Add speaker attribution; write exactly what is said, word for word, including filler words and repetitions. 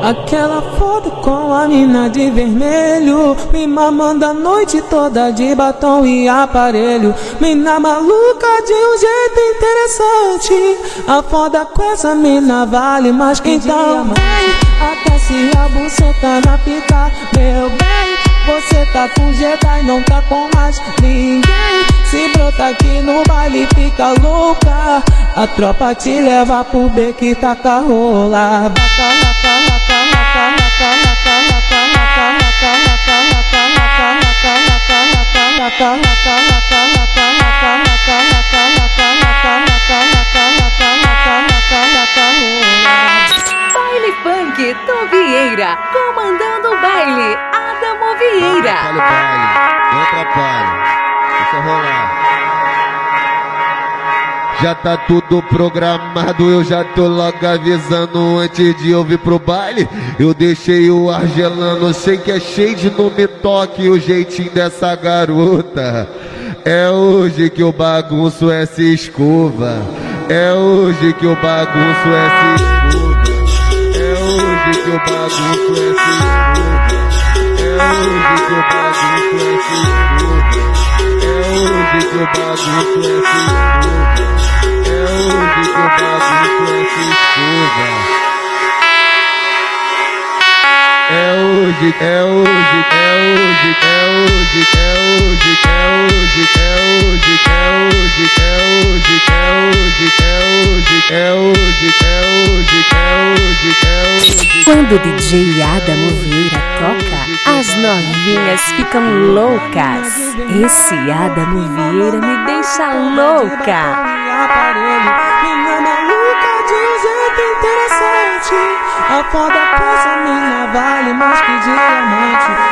Speaker 1: Aquela foto com a mina de vermelho, me mamando a noite toda de batom e aparelho. Mina maluca de um jeito interessante. A foda com essa mina vale mais que então, diamante. Até se a buceta na pica, meu bem, você tá com Jedi e não tá com mais ninguém. Se brota aqui no baile fica louca, a tropa te leva pro beco e taca rola.
Speaker 2: Baile Funk do Vieira, comandando o baile, Adamo Vieira.
Speaker 3: Atrapalha o baile, não atrapalha, deixa rolar. Já tá tudo programado, eu já tô logo avisando antes de eu vir pro baile. Eu deixei o ar gelando, sei que é cheio de não me toque o jeitinho dessa garota. É hoje que o bagunço é se escova, é hoje que o bagunço é se escova, é hoje que o bagunço é se escova, é hoje que o bagunço é se escova, é hoje que o bagunço é se escova, é hoje que o bagunço é se escova. É hoje, é hoje, é hoje, é hoje, é hoje, é hoje, é hoje, é hoje, é hoje, é hoje, é hoje, é hoje, é hoje, é hoje.
Speaker 2: Quando o D J Adamo Vieira toca, as novinhas ficam loucas. Esse Adamo Vieira me deixa louca.
Speaker 1: Mina maluca de um jeito interessante. A foda com essa mina vale mais que diamante.